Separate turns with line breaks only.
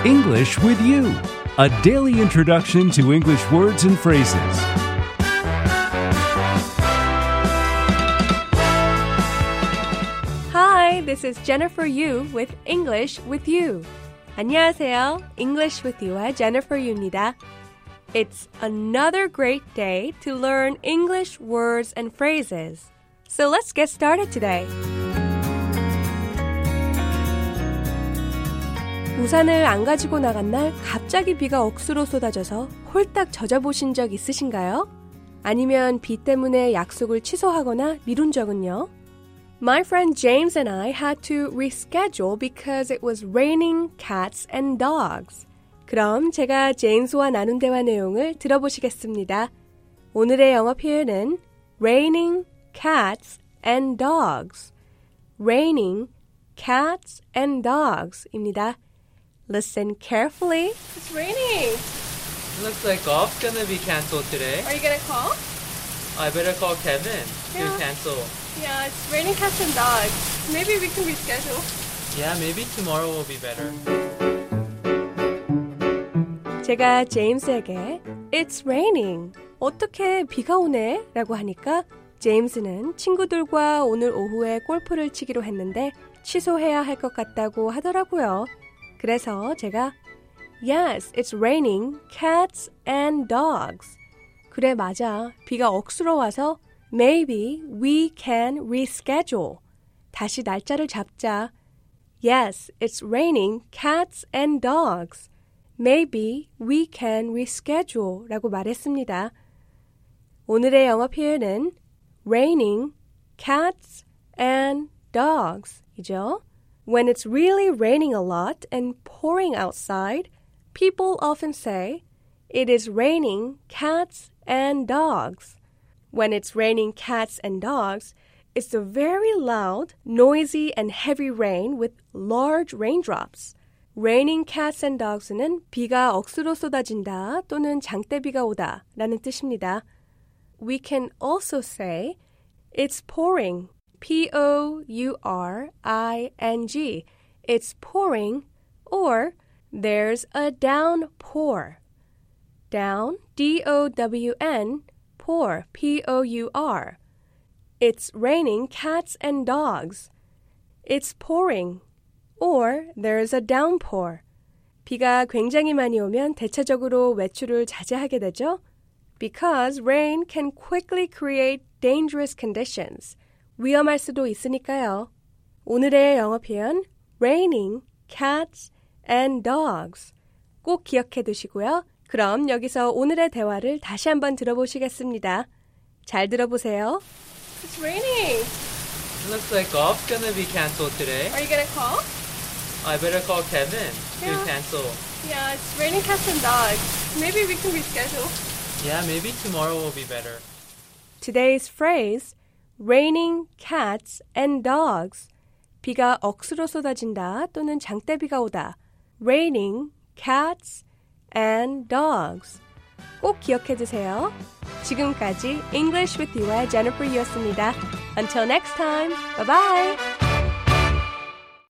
English with You, a daily introduction to English words and phrases.
Hi, this is Jennifer Yu with English with You. 안녕하세요. English with You의 Jennifer Yu입니다. It's another great day to learn English words and phrases. So let's get started today. 우산을 안 가지고 나간 날 갑자기 비가 억수로 쏟아져서 홀딱 젖어보신 적 있으신가요? 아니면 비 때문에 약속을 취소하거나 미룬 적은요? My friend James and I had to reschedule because it was raining cats and dogs. 그럼 제가 제임스와 나눈 대화 내용을 들어보시겠습니다. 오늘의 영어 표현은 raining cats and dogs. raining cats and dogs입니다. Listen carefully.
It's raining.
Looks like golf's gonna be canceled today.
Are you gonna call?
I better call Kevin to cancel.
Yeah, it's raining cats and dogs. Maybe we can reschedule.
Yeah, maybe tomorrow will be better.
제가 제임스에게 It's raining. 어떻게 비가 오네? 라고 하니까 제임스는 친구들과 오늘 오후에 골프를 치기로 했는데 취소해야 할 것 같다고 하더라고요. 그래서 제가 Yes, it's raining cats and dogs. 그래 맞아. 비가 억수로 와서 Maybe we can reschedule. 다시 날짜를 잡자. Yes, it's raining cats and dogs. Maybe we can reschedule 라고 말했습니다. 오늘의 영어 표현은 raining cats and dogs 이죠. When it's really raining a lot and pouring outside, people often say, it is raining cats and dogs. When it's raining cats and dogs, it's a very loud, noisy, and heavy rain with large raindrops. Raining cats and dogs는 비가 억수로 쏟아진다 또는 장대비가 오다 라는 뜻입니다. We can also say, it's pouring. P-O-U-R-I-N-G. It's pouring, or there's a downpour. Down, D-O-W-N, pour, P-O-U-R. It's raining cats and dogs. It's pouring, or there's a downpour. 비가 굉장히 많이 오면 대체적으로 외출을 자제하게 되죠? Because rain can quickly create dangerous conditions. 위험할 수도 있으니까요. 오늘의 영어 표현 raining cats and dogs 꼭 기억해 두시고요. 그럼 여기서 오늘의 대화를 다시 한번 들어보시겠습니다. 잘 들어보세요.
It's raining.
Looks like golf's gonna be canceled today.
Are you gonna call?
I better call Kevin to cancel.
Yeah, it's raining cats and dogs. Maybe we can reschedule.
Yeah, maybe tomorrow will be better.
Today's phrase raining cats and dogs. 비가 억수로 쏟아진다 또는 장대비가 오다. Raining cats and dogs. 꼭 기억해 두세요. 지금까지 English with You의 Jennifer Yu였습니다. Until next time, bye bye.